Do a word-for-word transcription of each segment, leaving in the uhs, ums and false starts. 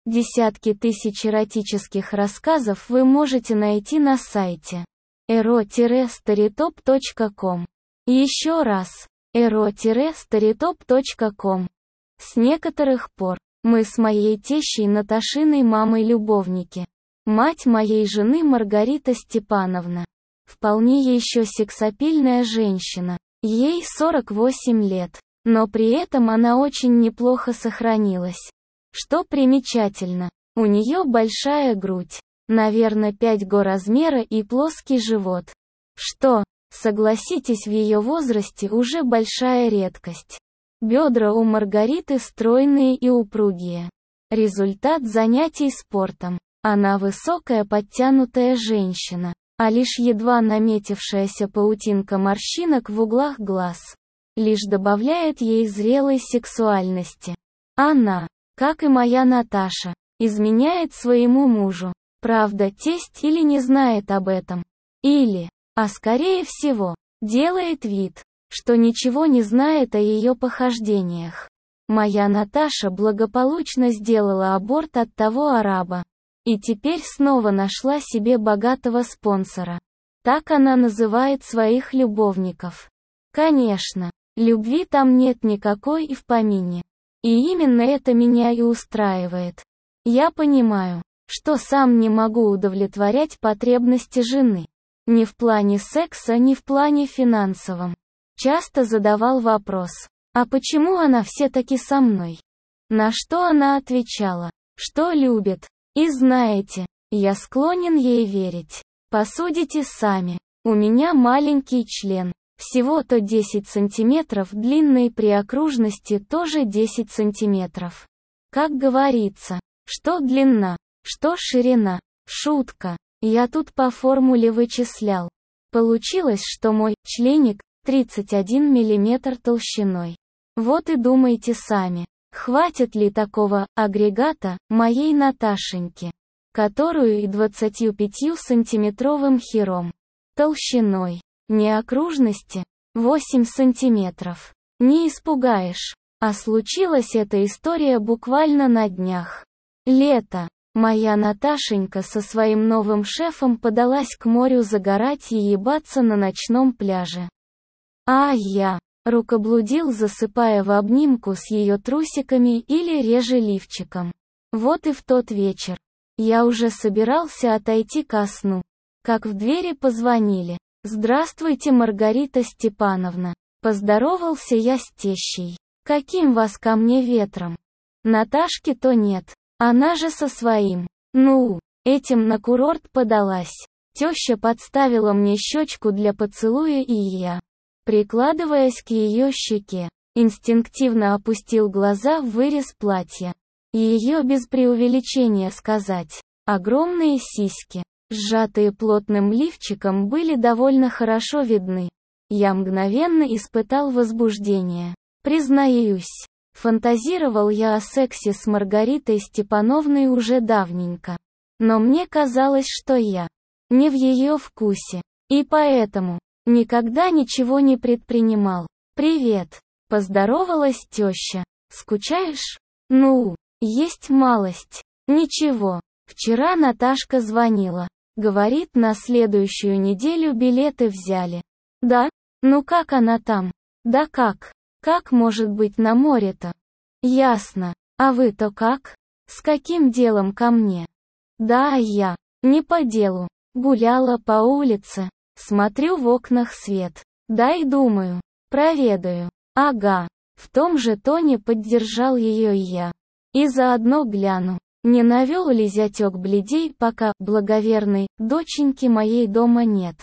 Десятки тысяч эротических рассказов вы можете найти на сайте эро старитоп точка ком. Еще раз, эро старитоп точка ком. С некоторых пор мы с моей тещей Наташиной мамой любовники. Мать моей жены Маргарита Степановна. Вполне еще сексапильная женщина. Ей сорок восемь лет. Но при этом она очень неплохо сохранилась. Что примечательно, у нее большая грудь, наверное пять го размера и плоский живот. Что, согласитесь, в ее возрасте уже большая редкость. Бедра у Маргариты стройные и упругие. Результат занятий спортом. Она высокая подтянутая женщина, а лишь едва наметившаяся паутинка морщинок в углах глаз лишь добавляет ей зрелой сексуальности. Она, как и моя Наташа, изменяет своему мужу. Правда, тесть или не знает об этом, или, а скорее всего, делает вид, что ничего не знает о ее похождениях. Моя Наташа благополучно сделала аборт от того араба. И теперь снова нашла себе богатого спонсора. Так она называет своих любовников. Конечно, любви там нет никакой и в помине. И именно это меня и устраивает. Я понимаю, что сам не могу удовлетворять потребности жены. Ни в плане секса, ни в плане финансовом. Часто задавал вопрос, а почему она все-таки со мной? На что она отвечала, что любит. И знаете, я склонен ей верить. Посудите сами. У меня маленький член. Всего-то десять сантиметров длинной при окружности тоже десять сантиметров. Как говорится, что длина, что ширина. Шутка. Я тут по формуле вычислял. Получилось, что мой членик тридцать один миллиметр толщиной. Вот и думайте сами, хватит ли такого агрегата моей Наташеньке, которую и двадцатью пятью сантиметровым хером толщиной. Не окружности, восемь сантиметров. Не испугаешь. А случилась эта история буквально на днях. Лето. Моя Наташенька со своим новым шефом подалась к морю загорать и ебаться на ночном пляже. А я рукоблудил, засыпая в обнимку с ее трусиками или реже лифчиком. Вот и в тот вечер я уже собирался отойти ко сну, как в двери позвонили. «Здравствуйте, Маргарита Степановна». Поздоровался я с тещей. «Каким вас ко мне ветром? Наташки-то нет. Она же со своим. Ну, этим на курорт подалась». Теща подставила мне щечку для поцелуя, и я, прикладываясь к ее щеке, инстинктивно опустил глаза в вырез платья. Ее, без преувеличения сказать, огромные сиськи, сжатые плотным лифчиком, были довольно хорошо видны. Я мгновенно испытал возбуждение. Признаюсь, фантазировал я о сексе с Маргаритой Степановной уже давненько. Но мне казалось, что я не в ее вкусе. И поэтому никогда ничего не предпринимал. «Привет», — поздоровалась теща. «Скучаешь?» «Ну, есть малость». «Ничего. Вчера Наташка звонила. Говорит, на следующую неделю билеты взяли». «Да? Ну как она там?» «Да как? Как может быть на море-то?» «Ясно. А вы-то как? С каким делом ко мне?» «Да, я. Не по делу. Гуляла по улице. Смотрю в окнах свет. Да и думаю. Проведаю». «Ага». В том же тоне поддержал ее и я. «И заодно гляну, не навел ли зятек бледей, пока благоверной доченьки моей дома нет».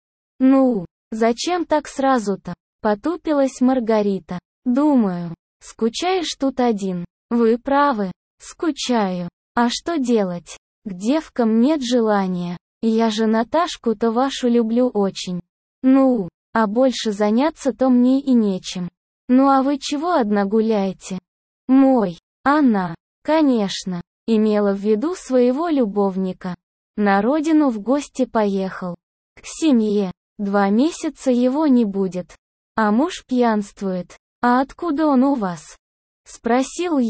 «Ну, зачем так сразу-то?» Потупилась Маргарита. «Думаю, скучаешь тут один». «Вы правы, скучаю. А что делать? К девкам нет желания. Я же Наташку-то вашу люблю очень. Ну, а больше заняться-то мне и нечем». «Ну а вы чего одна гуляете?» «Мой, она, конечно, имела в виду своего любовника. На родину в гости поехал. К семье. Два месяца его не будет. А муж пьянствует. А откуда он у вас?» Спросил я.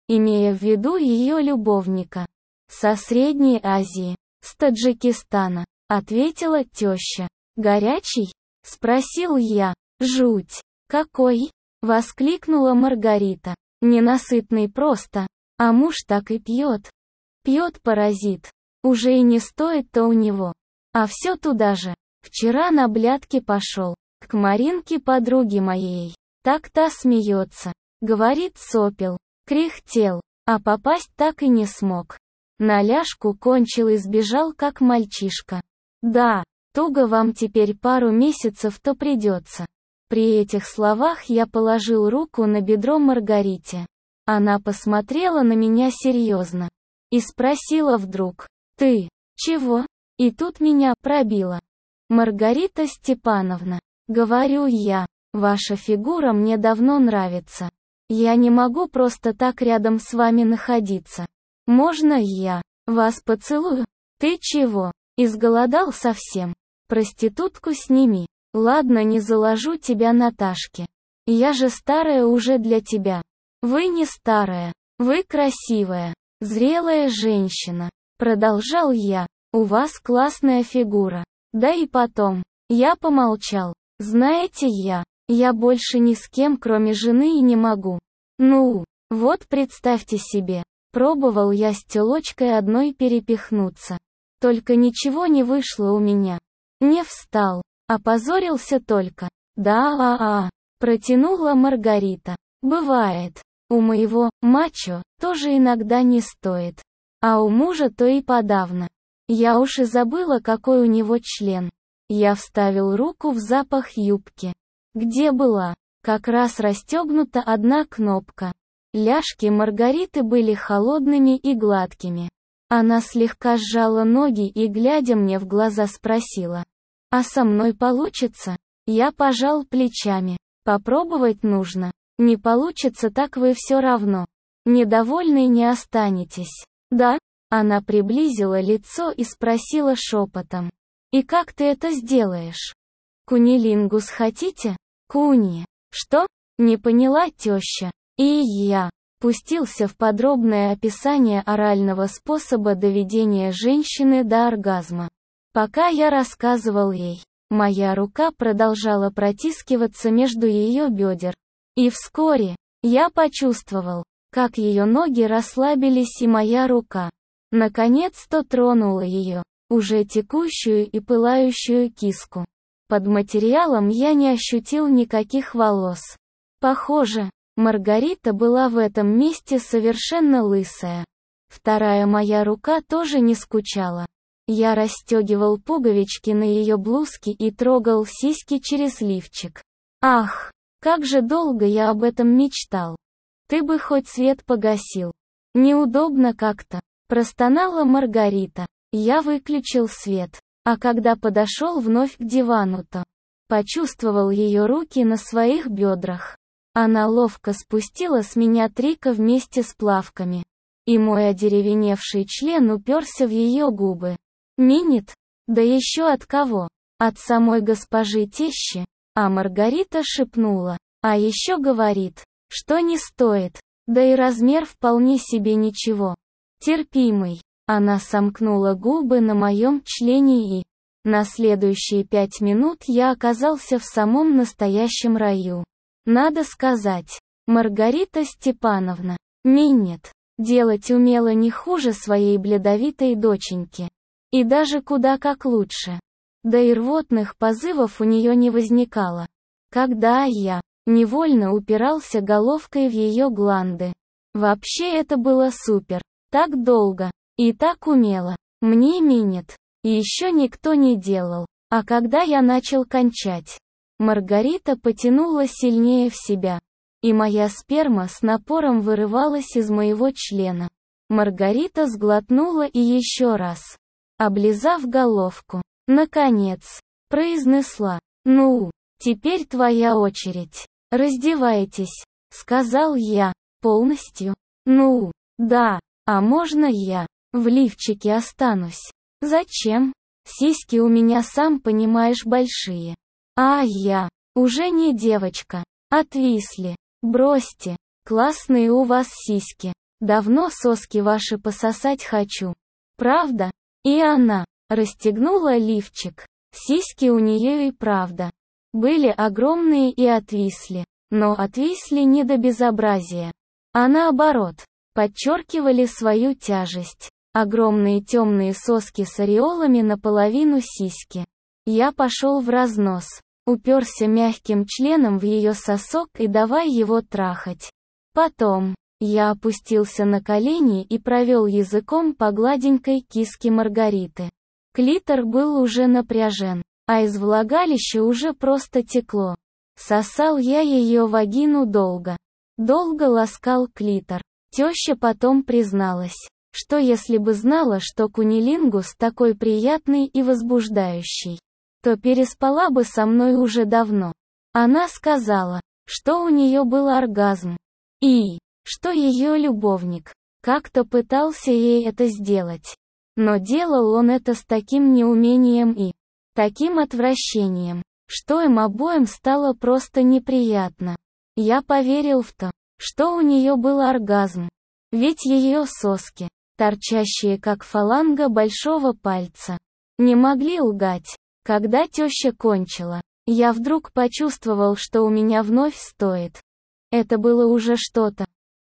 имея в виду ее любовника. Со Средней Азии, с Таджикистана, ответила теща. Горячий? Спросил я. Жуть. Какой? Воскликнула Маргарита. Ненасытный просто. А муж так и пьет. Пьет паразит. Уже и не стоит-то у него. А все туда же. Вчера на блядки пошел. К Маринке, подруге моей. Так та смеется. Говорит, сопел. Кряхтел. А попасть так и не смог. На ляжку кончил и сбежал как мальчишка. Да, туго вам теперь пару месяцев-то придется. При этих словах я положил руку на бедро Маргарите. Она посмотрела на меня серьезно. И спросила вдруг. Ты, чего? И тут меня пробило. Маргарита Степановна. Говорю я, ваша фигура мне давно нравится. Я не могу просто так рядом с вами находиться. Можно я вас поцелую? Ты чего? Изголодал совсем? Проститутку сними. Ладно, не заложу тебя Наташке. Я же старая уже для тебя. Вы не старая. Вы красивая, зрелая женщина. Продолжал я. У вас классная фигура. Да и потом. Я помолчал. Знаете, я, я больше ни с кем кроме жены и не могу. Ну, вот представьте себе. Пробовал я с тёлочкой одной перепихнуться. Только ничего не вышло у меня. Не встал. Опозорился только. Да-а-а. Протянула Маргарита. Бывает. У моего мачо тоже иногда не стоит. А у мужа то и подавно. Я уж и забыла, какой у него член. Я вставил руку в запах юбки. Где была? Как раз расстегнута одна кнопка. Ляжки Маргариты были холодными и гладкими. Она слегка сжала ноги и, глядя мне в глаза, спросила. «А со мной получится?» Я пожал плечами. «Попробовать нужно. Не получится, так вы все равно. Недовольны не останетесь». «Да?» Она приблизила лицо и спросила шепотом. «И как ты это сделаешь? Кунилингус хотите?» «Куни». «Что?» Не поняла теща. И я пустился в подробное описание орального способа доведения женщины до оргазма. Пока я рассказывал ей, моя рука продолжала протискиваться между ее бедер. И вскоре я почувствовал, как ее ноги расслабились, и моя рука наконец-то тронула ее, уже текущую и пылающую киску. Под материалом я не ощутил никаких волос. Похоже, Маргарита была в этом месте совершенно лысая. Вторая моя рука тоже не скучала. Я расстегивал пуговички на ее блузке и трогал сиськи через лифчик. Ах, как же долго я об этом мечтал. Ты бы хоть свет погасил. Неудобно как-то. Простонала Маргарита. Я выключил свет. А когда подошел вновь к дивану-то, почувствовал ее руки на своих бедрах. Она ловко спустила с меня трика вместе с плавками. И мой одеревеневший член уперся в ее губы. Минет? Да еще от кого? От самой госпожи тещи? А Маргарита шепнула. А еще говорит, что не стоит. Да и размер вполне себе ничего. Терпимый. Она сомкнула губы на моем члене, и на следующие пять минут я оказался в самом настоящем раю. Надо сказать, Маргарита Степановна, минет, делать умела не хуже своей бледовитой доченьки. И даже куда как лучше. Да и рвотных позывов у нее не возникало. Когда я невольно упирался головкой в ее гланды. Вообще это было супер. Так долго. И так умело. Мне минет. И еще никто не делал. А когда я начал кончать, Маргарита потянула сильнее в себя. И моя сперма с напором вырывалась из моего члена. Маргарита сглотнула и еще раз, облизав головку, наконец, произнесла. «Ну, теперь твоя очередь. Раздевайтесь», — сказал я, полностью. «Ну, да, а можно я в лифчике останусь?» «Зачем? Сиськи у меня, сам понимаешь, большие. А я уже не девочка. Отвисли. Бросьте, классные у вас сиськи. Давно соски ваши пососать хочу. Правда? И она расстегнула лифчик. Сиськи у нее и правда были огромные и отвисли. Но отвисли не до безобразия, а наоборот, подчеркивали свою тяжесть. Огромные темные соски с ореолами наполовину сиськи. Я пошел в разнос, уперся мягким членом в ее сосок и давай его трахать. Потом я опустился на колени и провел языком по гладенькой киске Маргариты. Клитор был уже напряжен, а из влагалища уже просто текло. Сосал я ее вагину долго. Долго ласкал клитор. Теща потом призналась, что если бы знала, что кунилингус такой приятный и возбуждающий, то переспала бы со мной уже давно. Она сказала, что у нее был оргазм. И что ее любовник как-то пытался ей это сделать. Но делал он это с таким неумением и таким отвращением, что им обоим стало просто неприятно. Я поверил в то, что у нее был оргазм. Ведь ее соски, торчащие как фаланга большого пальца, не могли лгать. Когда теща кончила, я вдруг почувствовал, что у меня вновь стоит. Это было уже что-то.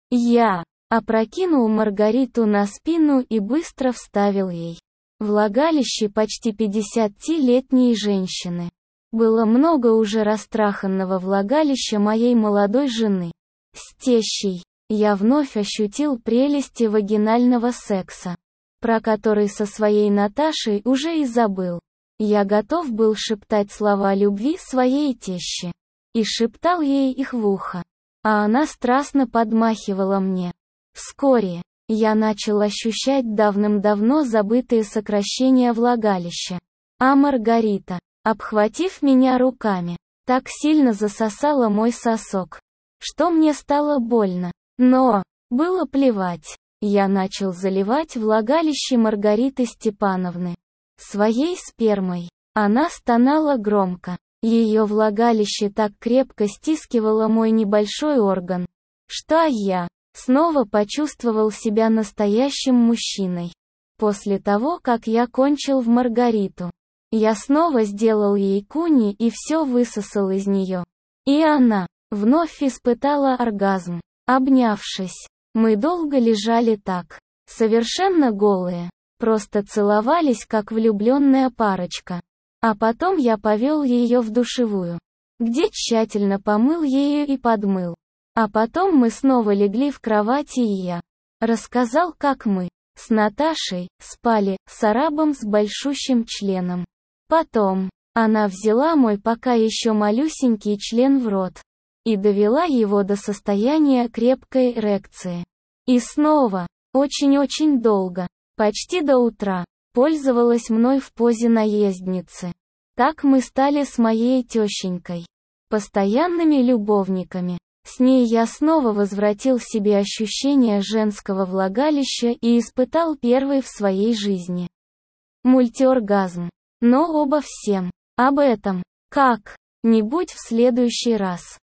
Я опрокинул Маргариту на спину и быстро вставил ей влагалище почти пятидесятилетней женщины. Было много уже растраханного влагалища моей молодой жены. С тещей я вновь ощутил прелести вагинального секса, про который со своей Наташей уже и забыл. Я готов был шептать слова любви своей теще. И шептал ей их в ухо. А она страстно подмахивала мне. Вскоре я начал ощущать давным-давно забытые сокращения влагалища. А Маргарита, обхватив меня руками, так сильно засосала мой сосок, что мне стало больно. Но было плевать. Я начал заливать влагалище Маргариты Степановны своей спермой. Она стонала громко. Ее влагалище так крепко стискивало мой небольшой орган, что я снова почувствовал себя настоящим мужчиной. После того, как я кончил в Маргариту, я снова сделал ей куни и все высосал из нее. И она вновь испытала оргазм. Обнявшись, мы долго лежали так, совершенно голые, просто целовались как влюбленная парочка. А потом я повел ее в душевую, где тщательно помыл ею и подмыл. А потом мы снова легли в кровати и я рассказал, как мы с Наташей спали с арабом с большущим членом. Потом она взяла мой пока еще малюсенький член в рот и довела его до состояния крепкой эрекции. И снова, очень-очень долго, почти до утра, пользовалась мной в позе наездницы. Так мы стали с моей тещенькой постоянными любовниками. С ней я снова возвратил себе ощущение женского влагалища и испытал первый в своей жизни мультиоргазм. Но обо всем об этом как-нибудь в следующий раз.